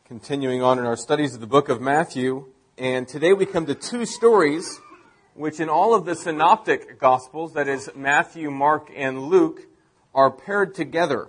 Continuing on in our studies of the book of Matthew, and today we come to two stories which in all of the synoptic gospels, that is Matthew, Mark, and Luke, are paired together.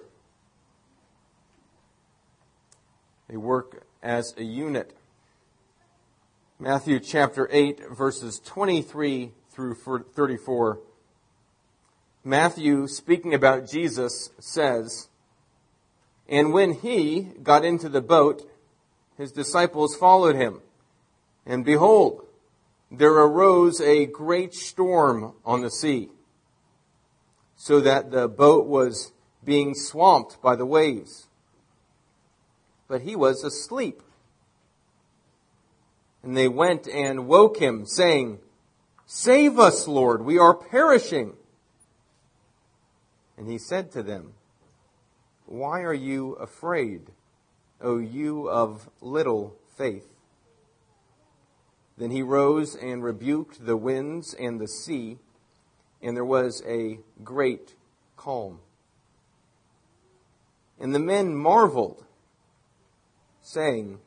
They work as a unit. Matthew chapter 8, verses 23 through 34. Matthew, speaking about Jesus, says, "And when he got into the boat, his disciples followed him. And behold, there arose a great storm on the sea, so that the boat was being swamped by the waves. But he was asleep. And they went and woke him, saying, 'Save us, Lord, we are perishing.' And he said to them, 'Why are you afraid, O you of little faith?' Then he rose and rebuked the winds and the sea, and there was a great calm. And the men marveled, saying,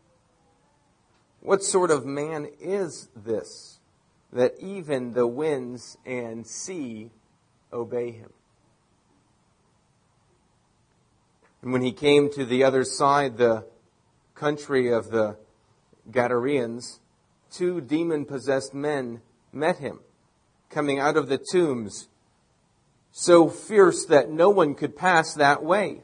'What sort of man is this, that even the winds and sea obey him?' And when he came to the other side, the country of the Gadareans, 2 demon-possessed men met him, coming out of the tombs, so fierce that no one could pass that way.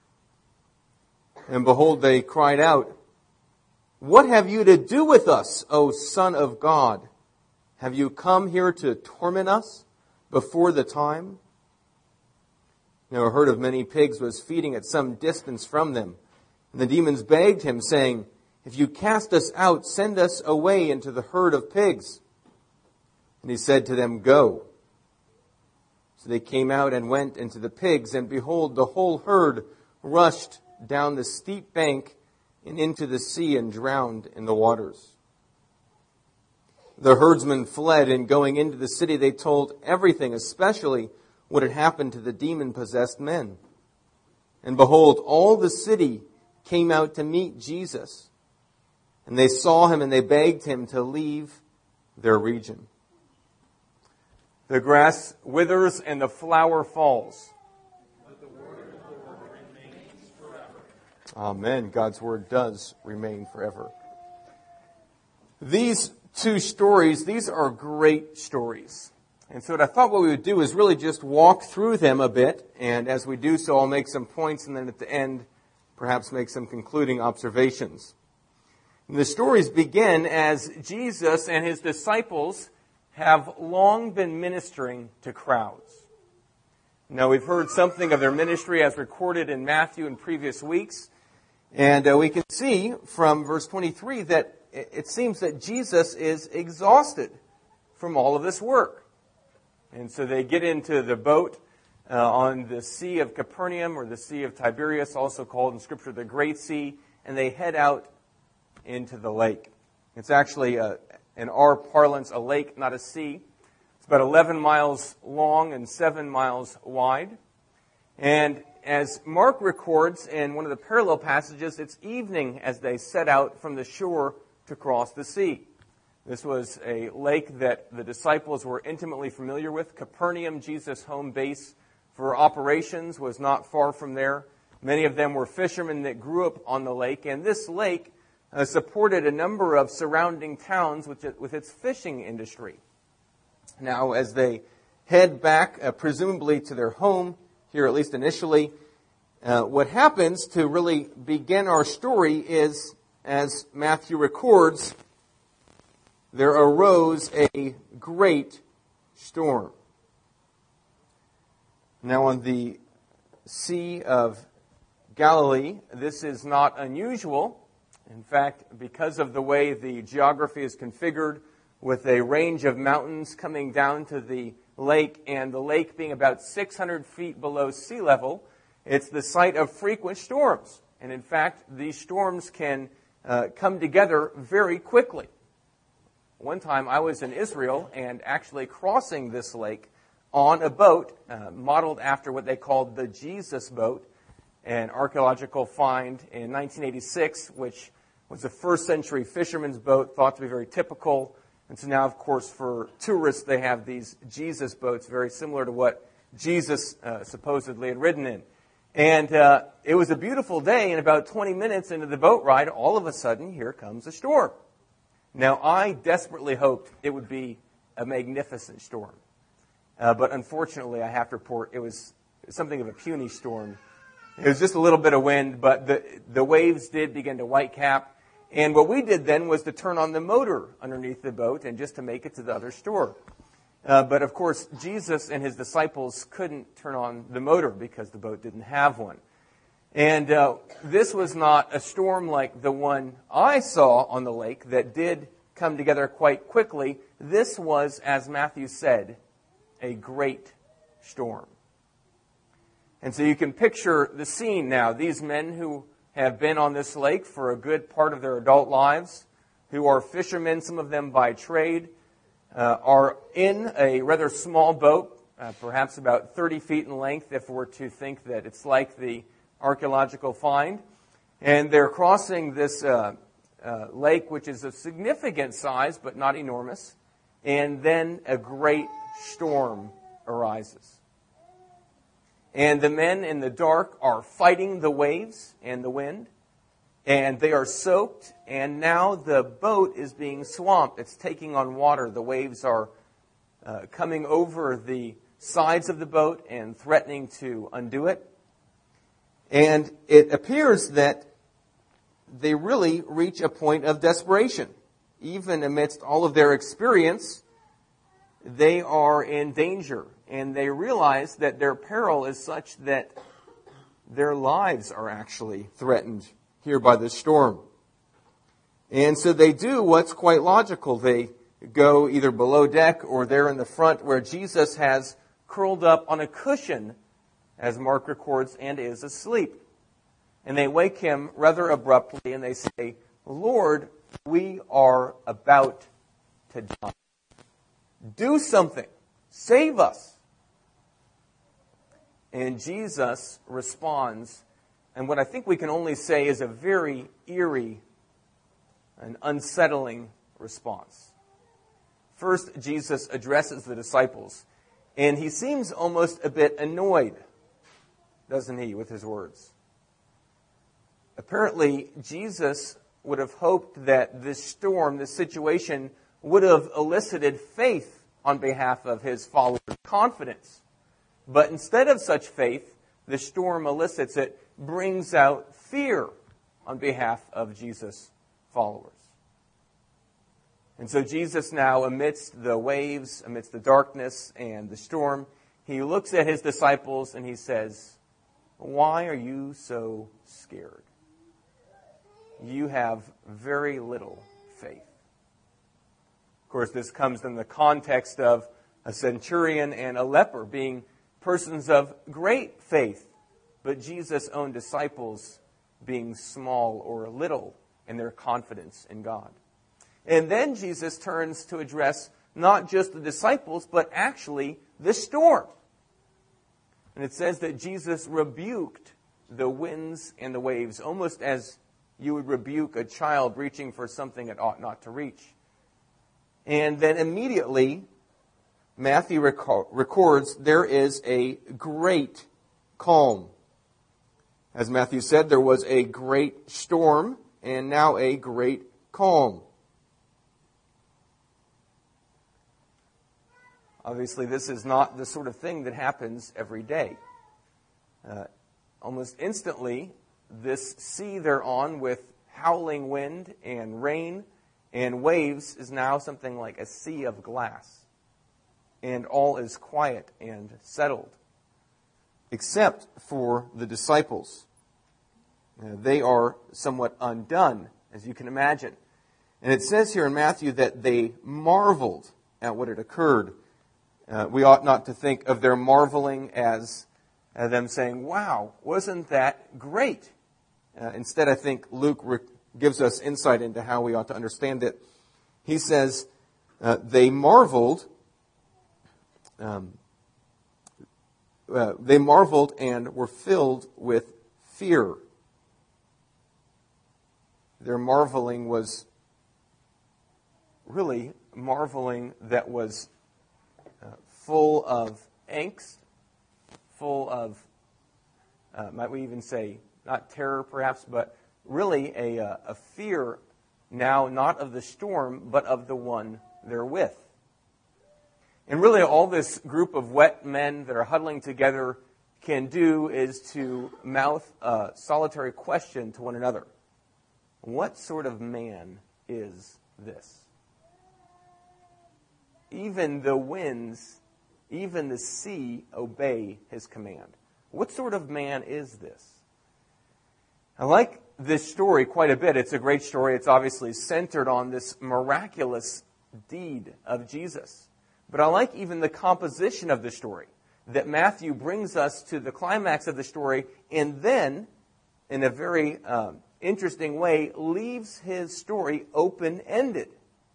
And behold, they cried out, 'What have you to do with us, O Son of God? Have you come here to torment us before the time?' Now a herd of many pigs was feeding at some distance from them. And the demons begged him, saying, 'If you cast us out, send us away into the herd of pigs.' And he said to them, 'Go.' So they came out and went into the pigs, and behold, the whole herd rushed down the steep bank and into the sea and drowned in the waters. The herdsmen fled, and going into the city, they told everything, especially what had happened to the demon-possessed men. And behold, all the city came out to meet Jesus. And they saw him, and they begged him to leave their region. The grass withers and the flower falls, but the word of the Lord remains forever. Amen. God's word does remain forever. These two stories, these are great stories. And so what I thought what we would do is really just walk through them a bit. And as we do so, I'll make some points, and then at the end, perhaps make some concluding observations. And the stories begin as Jesus and his disciples have long been ministering to crowds. Now, we've heard something of their ministry as recorded in Matthew in previous weeks. And we can see from verse 23 that it seems that Jesus is exhausted from all of this work. And so they get into the boat on the Sea of Capernaum, or the Sea of Tiberias, also called in Scripture the Great Sea, and they head out into the lake. It's actually, in our parlance, a lake, not a sea. It's about 11 miles long and 7 miles wide. And as Mark records in one of the parallel passages, it's evening as they set out from the shore to cross the sea. This was a lake that the disciples were intimately familiar with. Capernaum, Jesus' home base for operations, was not far from there. Many of them were fishermen that grew up on the lake, and this lake supported a number of surrounding towns with its fishing industry. Now, as they head back, presumably to their home, here at least initially, what happens to really begin our story is, as Matthew records, there arose a great storm. Now, on the Sea of Galilee, this is not unusual. In fact, because of the way the geography is configured, with a range of mountains coming down to the lake, and the lake being about 600 feet below sea level, it's the site of frequent storms. And in fact, these storms can come together very quickly. One time I was in Israel and actually crossing this lake on a boat modeled after what they called the Jesus boat. an archaeological find in 1986, which was a first century fisherman's boat, thought to be very typical. And so now, of course, for tourists, they have these Jesus boats, very similar to what Jesus supposedly had ridden in. And it was a beautiful day, and about 20 minutes into the boat ride, all of a sudden, here comes a storm. Now, I desperately hoped it would be a magnificent storm. But unfortunately, I have to report, it was something of a puny storm. It was just a little bit of wind, but the waves did begin to whitecap. And what we did then was to turn on the motor underneath the boat and just to make it to the other shore. But of course, Jesus and his disciples couldn't turn on the motor because the boat didn't have one. And this was not a storm like the one I saw on the lake that did come together quite quickly. This was, as Matthew said, a great storm. And so you can picture the scene now. These men who have been on this lake for a good part of their adult lives, who are fishermen, some of them by trade, are in a rather small boat, perhaps about 30 feet in length, if we're to think that it's like the archaeological find. And they're crossing this lake, which is of significant size, but not enormous. And then a great storm arises. And the men in the dark are fighting the waves and the wind. And they are soaked. And now the boat is being swamped. It's taking on water. The waves are coming over the sides of the boat and threatening to undo it. And it appears that they really reach a point of desperation. Even amidst all of their experience, they are in danger. And they realize that their peril is such that their lives are actually threatened here by the storm. And so they do what's quite logical. They go either below deck or there in the front where Jesus has curled up on a cushion, as Mark records, and is asleep. And they wake him rather abruptly and they say, "Lord, we are about to die. Do something. Save us." And Jesus responds, and what I think we can only say is a very eerie and unsettling response. First, Jesus addresses the disciples, and he seems almost a bit annoyed, doesn't he, with his words? Apparently, Jesus would have hoped that this storm, this situation, would have elicited faith on behalf of his followers, confidence. But instead of such faith, the storm elicits, it brings out fear on behalf of Jesus' followers. And so Jesus now, amidst the waves, amidst the darkness and the storm, he looks at his disciples and he says, "Why are you so scared? You have very little faith." Of course, this comes in the context of a centurion and a leper being persons of great faith, but Jesus' own disciples being small or little in their confidence in God. And then Jesus turns to address not just the disciples, but actually the storm. And it says that Jesus rebuked the winds and the waves, almost as you would rebuke a child reaching for something it ought not to reach. And then immediately, Matthew records there is a great calm. As Matthew said, there was a great storm and now a great calm. Obviously, this is not the sort of thing that happens every day. Almost instantly, this sea they're on with howling wind and rain and waves is now something like a sea of glass. And all is quiet and settled, except for the disciples. They are somewhat undone, as you can imagine. And it says here in Matthew that they marveled at what had occurred. We ought not to think of their marveling as them saying, "Wow, wasn't that great?" Instead, I think Luke gives us insight into how we ought to understand it. He says, they marveled and were filled with fear. Their marveling was really marveling that was full of angst, full of, might we even say, not terror perhaps, but really a fear now not of the storm, but of the one they're with. And really all this group of wet men that are huddling together can do is to mouth a solitary question to one another. What sort of man is this? Even the winds, even the sea obey his command. What sort of man is this? I like this story quite a bit. It's a great story. It's obviously centered on this miraculous deed of Jesus. But I like even the composition of the story, that Matthew brings us to the climax of the story and then, in a very interesting way, leaves his story open-ended.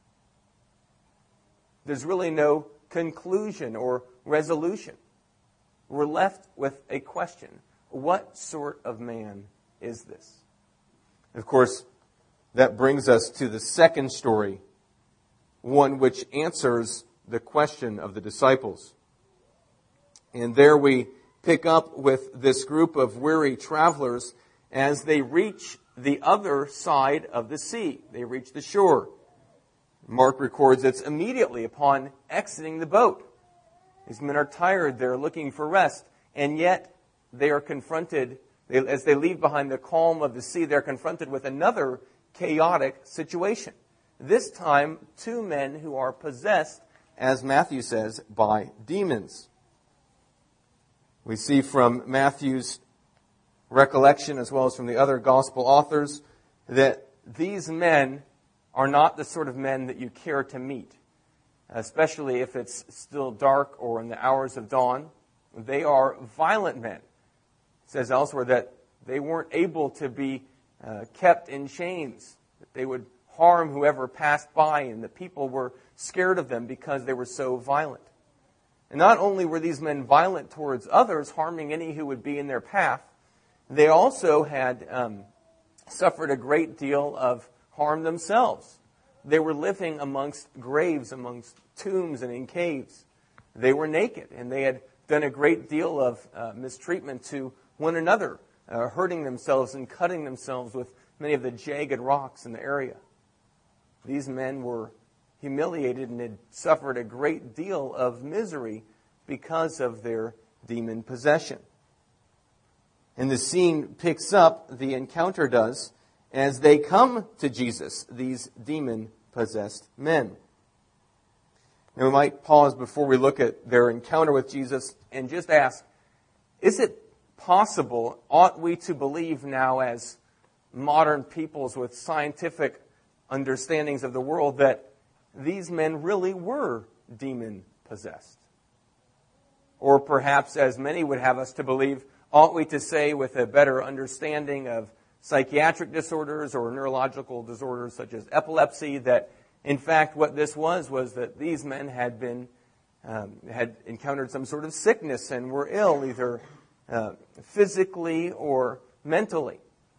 There's really no conclusion or resolution. We're left with a question. What sort of man is this? Of course, that brings us to the second story, one which answers the question of the disciples. And there we pick up with this group of weary travelers as they reach the other side of the sea. They reach the shore. Mark records it's immediately upon exiting the boat. These men are tired, they're looking for rest, and yet they are confronted, as they leave behind the calm of the sea, they're confronted with another chaotic situation. This time, two men who are possessed, as Matthew says, by demons. We see from Matthew's recollection, as well as from the other gospel authors, that these men are not the sort of men that you care to meet, especially if it's still dark or in the hours of dawn. They are violent men. It says elsewhere that they weren't able to be kept in chains, that they would harm whoever passed by, and the people were scared of them because they were so violent. And not only were these men violent towards others, harming any who would be in their path, they also had suffered a great deal of harm themselves. They were living amongst graves, amongst tombs and in caves. They were naked, and they had done a great deal of mistreatment to one another, hurting themselves and cutting themselves with many of the jagged rocks in the area. These men were humiliated and had suffered a great deal of misery because of their demon possession. And the scene picks up, the encounter does, as they come to Jesus, these demon-possessed men. Now we might pause before we look at their encounter with Jesus and just ask, is it possible, ought we to believe now as modern peoples with scientific understandings of the world, that these men really were demon-possessed? Or perhaps, as many would have us to believe, ought we to say with a better understanding of psychiatric disorders or neurological disorders such as epilepsy, that in fact what this was that these men had encountered some sort of sickness and were ill, either physically or mentally.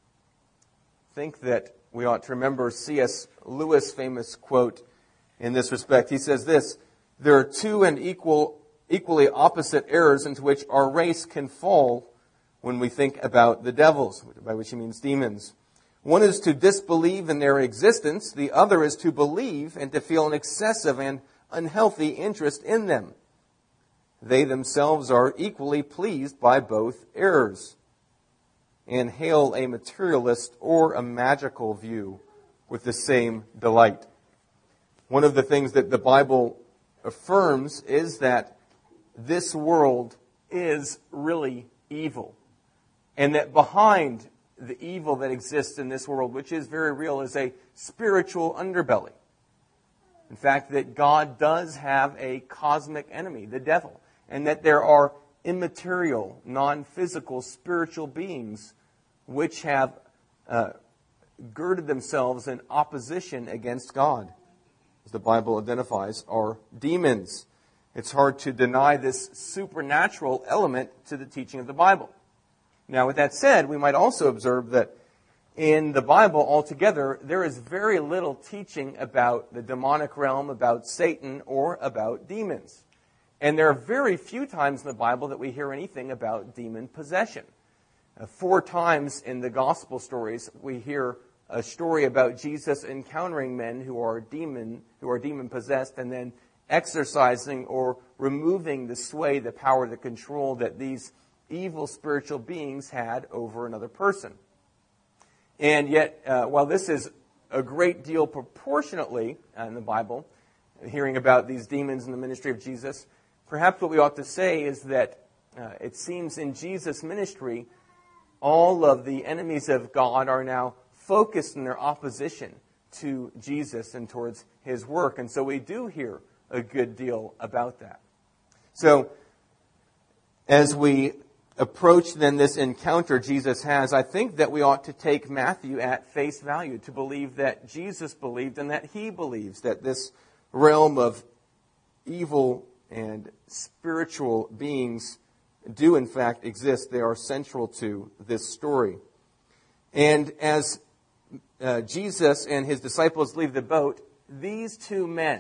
I think that we ought to remember C.S. Lewis' famous quote in this respect. He says this: "There are two and equally opposite errors into which our race can fall when we think about the devils," by which he means demons. "One is to disbelieve in their existence. The other is to believe and to feel an excessive and unhealthy interest in them. They themselves are equally pleased by both errors, and hail a materialist or a magical view with the same delight." One of the things that the Bible affirms is that this world is really evil, and that behind the evil that exists in this world, which is very real, is a spiritual underbelly. In fact, that God does have a cosmic enemy, the devil, and that there are immaterial, non-physical, spiritual beings which have girded themselves in opposition against God, as the Bible identifies, are demons. It's hard to deny this supernatural element to the teaching of the Bible. Now, with that said, we might also observe that in the Bible altogether, there is very little teaching about the demonic realm, about Satan, or about demons. And there are very few times in the Bible that we hear anything about demon possession. 4 times in the gospel stories, we hear a story about Jesus encountering men who are demon possessed, and then exercising or removing the sway, the power, the control that these evil spiritual beings had over another person. And yet, while this is a great deal proportionately in the Bible, hearing about these demons in the ministry of Jesus, perhaps what we ought to say is that it seems in Jesus' ministry, all of the enemies of God are now focused in their opposition to Jesus and towards his work. And so we do hear a good deal about that. So, as we approach then this encounter Jesus has, I think that we ought to take Matthew at face value, to believe that Jesus believed and that he believes that this realm of evil and spiritual beings do in fact exist. They are central to this story. And as Jesus and his disciples leave the boat, these 2 men,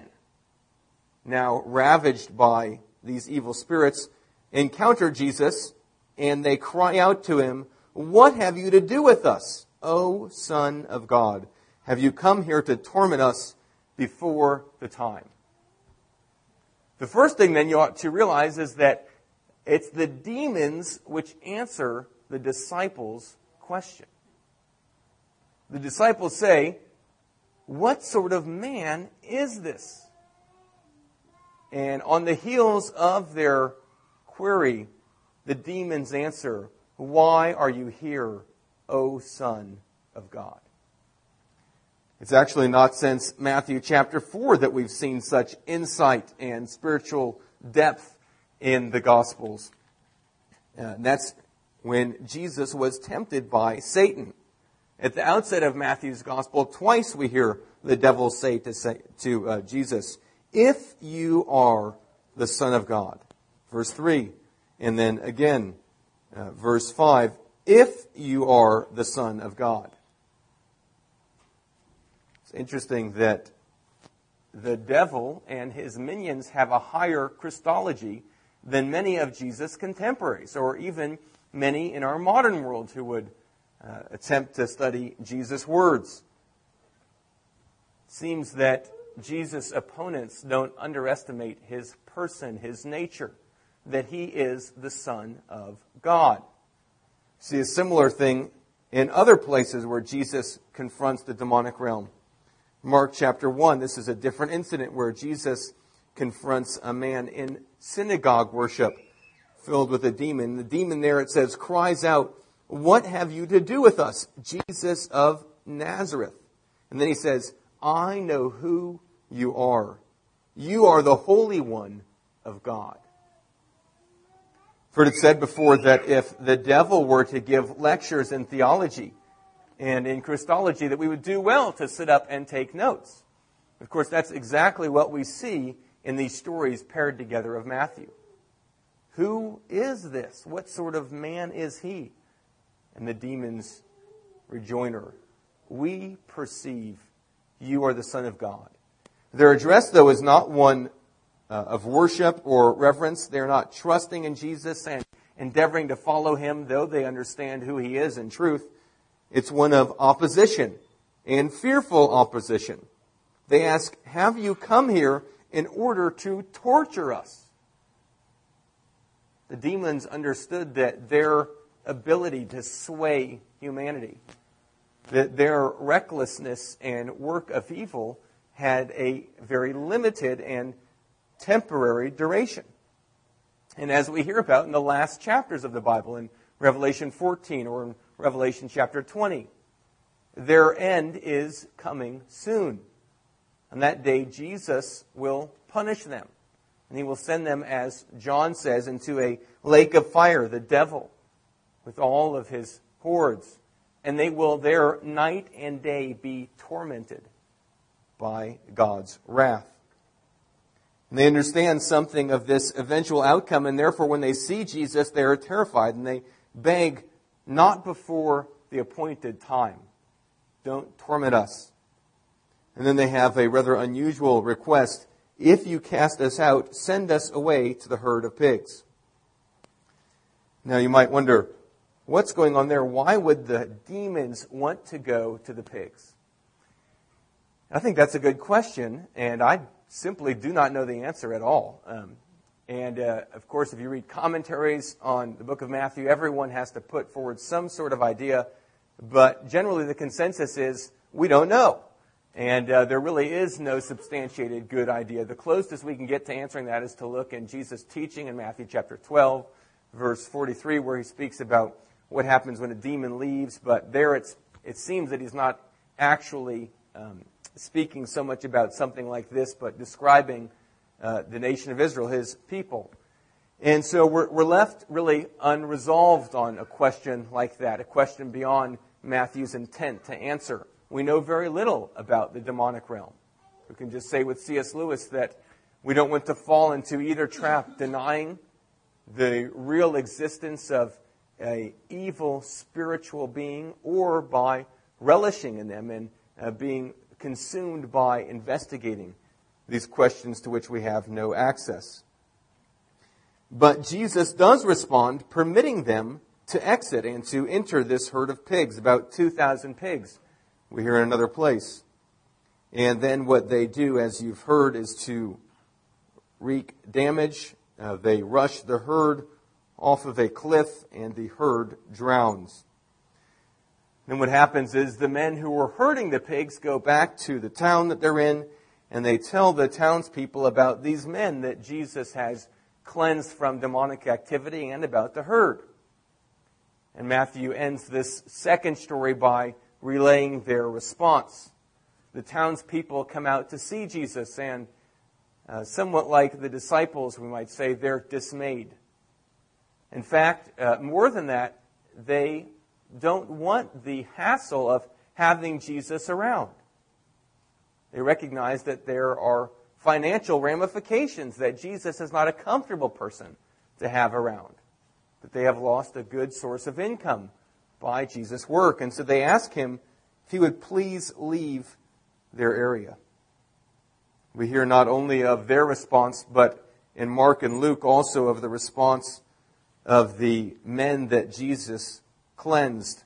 now ravaged by these evil spirits, encounter Jesus, and they cry out to him, "What have you to do with us, O Son of God? Have you come here to torment us before the time?" The first thing then you ought to realize is that it's the demons which answer the disciples' question. The disciples say, "What sort of man is this?" And on the heels of their query, the demons answer, "Why are you here, O Son of God?" It's actually not since Matthew chapter 4 that we've seen such insight and spiritual depth in the Gospels. And that's when Jesus was tempted by Satan. At the outset of Matthew's Gospel, twice we hear the devil say to Jesus, "If you are the Son of God." Verse 3. And then again, verse 5, "If you are the Son of God." It's interesting that the devil and his minions have a higher Christology than many of Jesus' contemporaries, or even many in our modern world who would attempt to study Jesus' words. It seems that Jesus' opponents don't underestimate his person, his nature, that he is the Son of God. See a similar thing in other places where Jesus confronts the demonic realm. Mark chapter 1, this is a different incident where Jesus confronts a man in synagogue worship filled with a demon. The demon there, it says, cries out, "What have you to do with us, Jesus of Nazareth?" And then he says, "I know who you are. You are the Holy One of God." For it is said before that if the devil were to give lectures in theology and in Christology, that we would do well to sit up and take notes. Of course, that's exactly what we see in these stories paired together of Matthew. Who is this? What sort of man is he? And the demon's rejoinder, "We perceive you are the Son of God." Their address, though, is not one of worship or reverence. They're not trusting in Jesus and endeavoring to follow him, though they understand who he is in truth. It's one of opposition and fearful opposition. They ask, "Have you come here in order to torture us?" The demons understood that their ability to sway humanity, that their recklessness and work of evil had a very limited and temporary duration. And as we hear about in the last chapters of the Bible, in Revelation 14 or in Revelation chapter 20, their end is coming soon. On that day, Jesus will punish them. And he will send them, as John says, into a lake of fire, the devil, with all of his hordes. And they will there night and day be tormented by God's wrath. And they understand something of this eventual outcome, and therefore when they see Jesus, they are terrified, and they beg not before the appointed time. Don't torment us. And then they have a rather unusual request. If you cast us out, send us away to the herd of pigs. Now you might wonder, what's going on there? Why would the demons want to go to the pigs? I think that's a good question, and I simply do not know the answer at all. Of course, if you read commentaries on the book of Matthew, everyone has to put forward some sort of idea, but generally the consensus is we don't know. And there really is no substantiated good idea. The closest we can get to answering that is to look in Jesus' teaching in Matthew chapter 12, verse 43, where he speaks about what happens when a demon leaves. But there it seems that he's not actually speaking so much about something like this, but describing the nation of Israel, his people. And so we're left really unresolved on a question like that, a question beyond Matthew's intent to answer. We know very little about the demonic realm. We can just say with C.S. Lewis that we don't want to fall into either trap, denying the real existence of an evil spiritual being, or by relishing in them and being consumed by investigating these questions to which we have no access. But Jesus does respond, permitting them to exit and to enter this herd of pigs, about 2,000 pigs. We hear in another place. And then what they do, as you've heard, is to wreak damage. They rush the herd off of a cliff, and the herd drowns. Then what happens is the men who were herding the pigs go back to the town that they're in, and they tell the townspeople about these men that Jesus has cleansed from demonic activity and about the herd. And Matthew ends this second story by relaying their response. The townspeople come out to see Jesus, and somewhat like the disciples, we might say, they're dismayed. In fact, more than that, they don't want the hassle of having Jesus around. They recognize that there are financial ramifications, that Jesus is not a comfortable person to have around, that they have lost a good source of income by Jesus' work. And so they ask him if he would please leave their area. We hear not only of their response, but in Mark and Luke also of the response of the men that Jesus cleansed.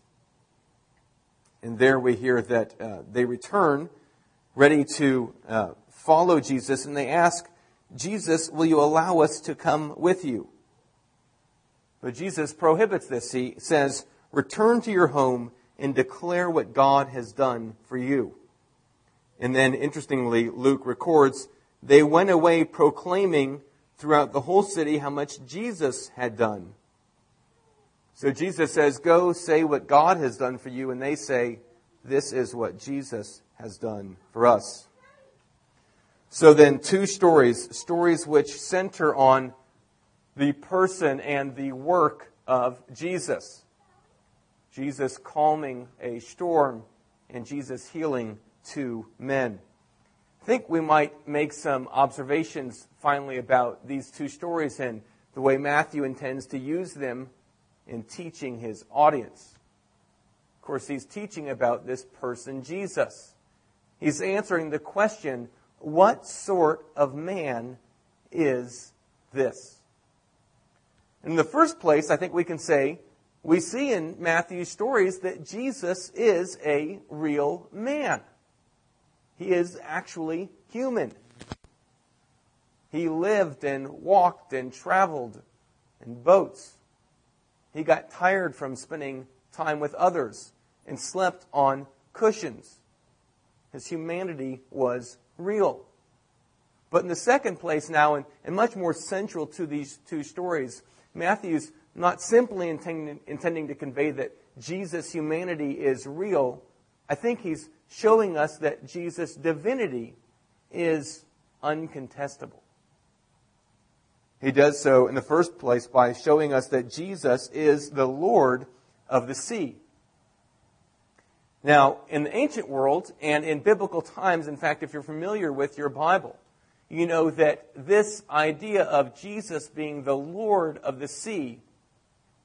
And there we hear that they return ready to follow Jesus, and they ask, Jesus, will you allow us to come with you? But Jesus prohibits this. He says, return to your home and declare what God has done for you. And then, interestingly, Luke records, they went away proclaiming throughout the whole city how much Jesus had done. So Jesus says, go say what God has done for you. And they say, this is what Jesus has done for us. So then, two stories which center on the person and the work of Jesus. Jesus calming a storm and Jesus healing two men. I think we might make some observations finally about these two stories and the way Matthew intends to use them in teaching his audience. Of course, he's teaching about this person, Jesus. He's answering the question, what sort of man is this? In the first place, I think we can say, we see in Matthew's stories that Jesus is a real man. He is actually human. He lived and walked and traveled in boats. He got tired from spending time with others and slept on cushions. His humanity was real. But in the second place now, and much more central to these two stories, Matthew's not simply intending to convey that Jesus' humanity is real. I think he's showing us that Jesus' divinity is uncontestable. He does so in the first place by showing us that Jesus is the Lord of the sea. Now, in the ancient world and in biblical times, in fact, if you're familiar with your Bible, you know that this idea of Jesus being the Lord of the sea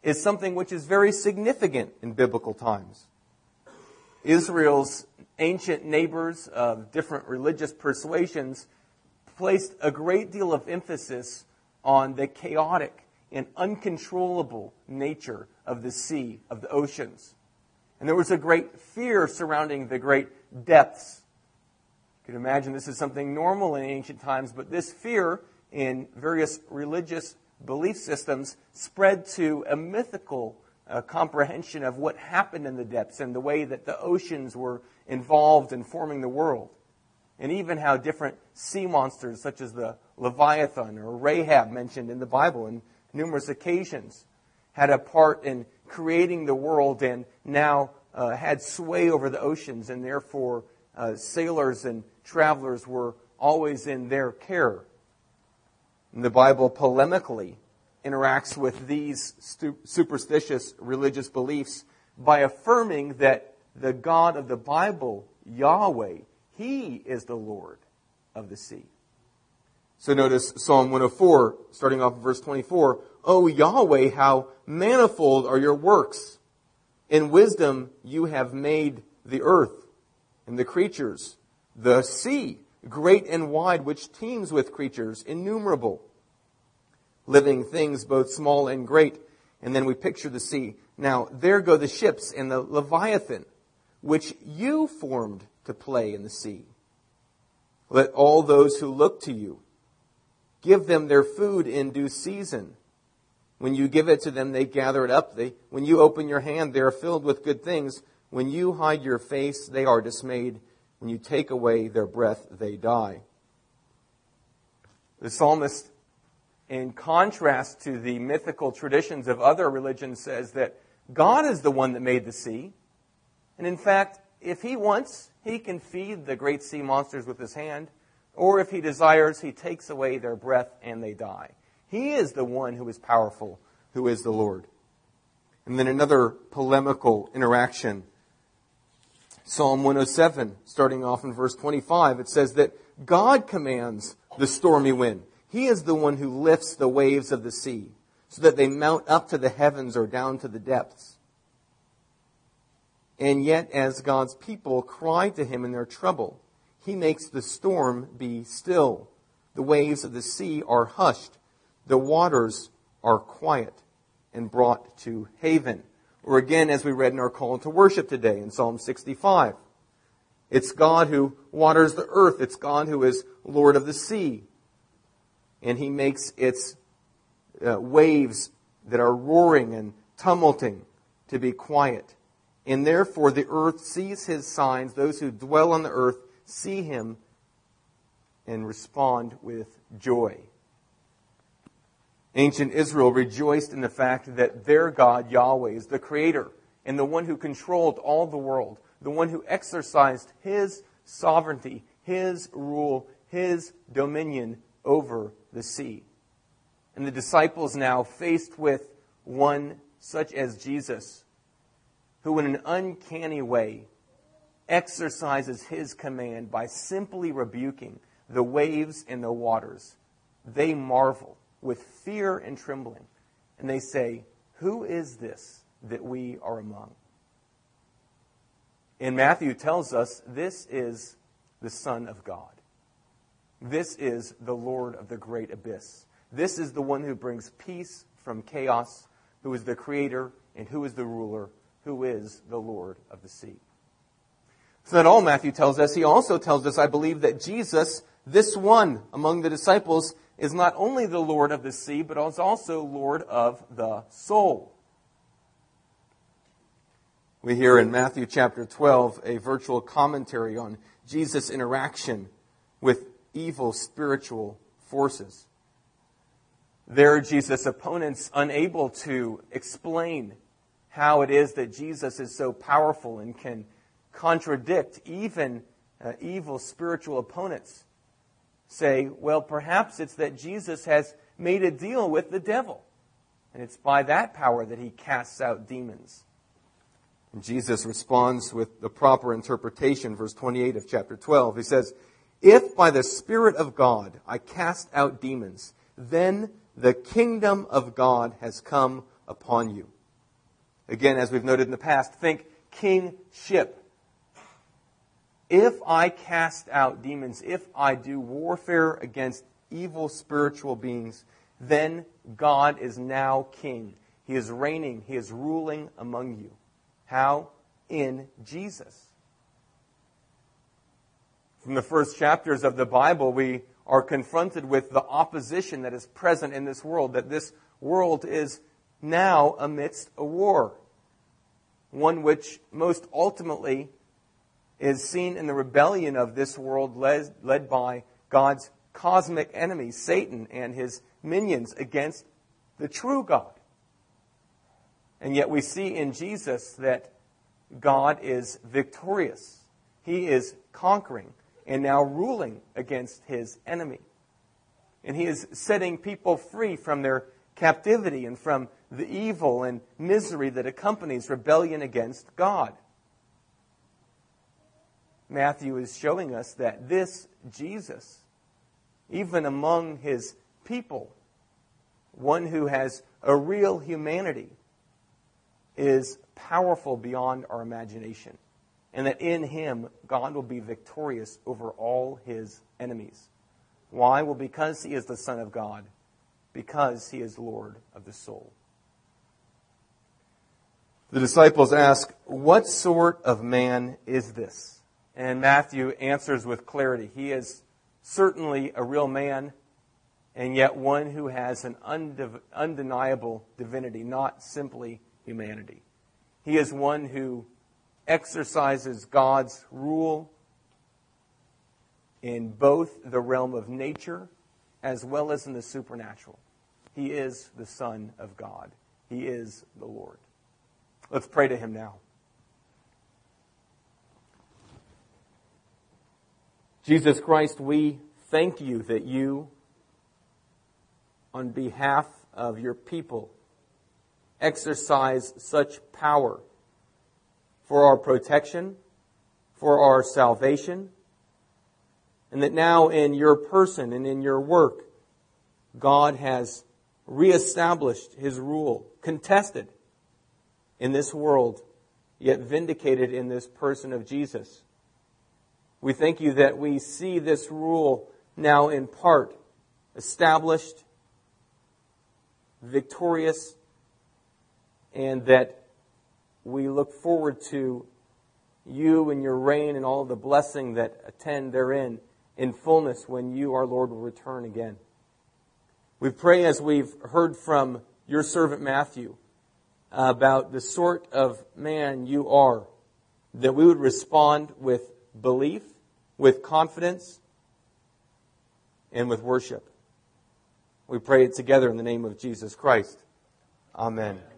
is something which is very significant in biblical times. Israel's ancient neighbors of different religious persuasions placed a great deal of emphasis on the chaotic and uncontrollable nature of the sea, of the oceans. And there was a great fear surrounding the great depths. You can imagine this is something normal in ancient times, but this fear in various religious belief systems spread to a mythical comprehension of what happened in the depths and the way that the oceans were involved in forming the world. And even how different sea monsters such as the Leviathan or Rahab, mentioned in the Bible in numerous occasions, had a part in creating the world and now had sway over the oceans, and therefore sailors and travelers were always in their care. And the Bible polemically interacts with these superstitious religious beliefs by affirming that the God of the Bible, Yahweh, He is the Lord of the sea. So notice Psalm 104, starting off in verse 24. O Yahweh, how manifold are your works. In wisdom you have made the earth and the creatures, the sea, great and wide, which teems with creatures innumerable, living things both small and great. And then we picture the sea. Now there go the ships and the Leviathan, which you formed to play in the sea. Let all those who look to you give them their food in due season. When you give it to them, they gather it up. When you open your hand, they are filled with good things. When you hide your face, they are dismayed. When you take away their breath, they die. The psalmist, in contrast to the mythical traditions of other religions, says that God is the one that made the sea. And in fact, if He wants, He can feed the great sea monsters with His hand. Or if He desires, He takes away their breath and they die. He is the one who is powerful, who is the Lord. And then another polemical interaction. Psalm 107, starting off in verse 25, it says that God commands the stormy wind. He is the one who lifts the waves of the sea so that they mount up to the heavens or down to the depths. And yet, as God's people cry to Him in their trouble, He makes the storm be still. The waves of the sea are hushed. The waters are quiet and brought to haven. Or again, as we read in our call to worship today in Psalm 65. It's God who waters the earth. It's God who is Lord of the sea. And He makes its waves that are roaring and tumulting to be quiet. And therefore the earth sees His signs. Those who dwell on the earth see Him and respond with joy. Ancient Israel rejoiced in the fact that their God, Yahweh, is the Creator and the one who controlled all the world, the one who exercised His sovereignty, His rule, His dominion over the sea. And the disciples now, faced with one such as Jesus, who in an uncanny way exercises His command by simply rebuking the waves and the waters, they marvel with fear and trembling. And they say, who is this that we are among? And Matthew tells us this is the Son of God. This is the Lord of the great abyss. This is the one who brings peace from chaos, who is the Creator and who is the ruler, who is the Lord of the sea. So not all Matthew tells us. He also tells us, I believe, that Jesus, this one among the disciples, is not only the Lord of the sea, but is also Lord of the soul. We hear in Matthew chapter 12 a virtual commentary on Jesus' interaction with evil spiritual forces. There, Jesus' opponents, unable to explain how it is that Jesus is so powerful and can contradict even evil spiritual opponents, say, well, perhaps it's that Jesus has made a deal with the devil, and it's by that power that He casts out demons. And Jesus responds with the proper interpretation, verse 28 of chapter 12. He says, if by the Spirit of God I cast out demons, then the kingdom of God has come upon you. Again, as we've noted in the past, think kingship. If I cast out demons, if I do warfare against evil spiritual beings, then God is now king. He is reigning. He is ruling among you. How? In Jesus. From the first chapters of the Bible, we are confronted with the opposition that is present in this world, that this world is now amidst a war. One which most ultimately is seen in the rebellion of this world led by God's cosmic enemy, Satan, and his minions against the true God. And yet we see in Jesus that God is victorious. He is conquering and now ruling against his enemy. And he is setting people free from their captivity and from the evil and misery that accompanies rebellion against God. Matthew is showing us that this Jesus, even among his people, one who has a real humanity, is powerful beyond our imagination. And that in him, God will be victorious over all his enemies. Why? Well, because he is the Son of God. Because he is Lord of the soul. The disciples ask, what sort of man is this? And Matthew answers with clarity. He is certainly a real man, and yet one who has an undeniable divinity, not simply humanity. He is one who exercises God's rule in both the realm of nature as well as in the supernatural. He is the Son of God. He is the Lord. Let's pray to him now. Jesus Christ, we thank you that you, on behalf of your people, exercise such power for our protection, for our salvation, and that now in your person and in your work, God has reestablished his rule, contested in this world, yet vindicated in this person of Jesus. We thank you that we see this rule now in part established, victorious, and that we look forward to you and your reign and all of the blessing that attend therein in fullness when you, our Lord, will return again. We pray, as we've heard from your servant Matthew, about the sort of man you are, that we would respond with belief, with confidence, and with worship. We pray it together in the name of Jesus Christ. Amen.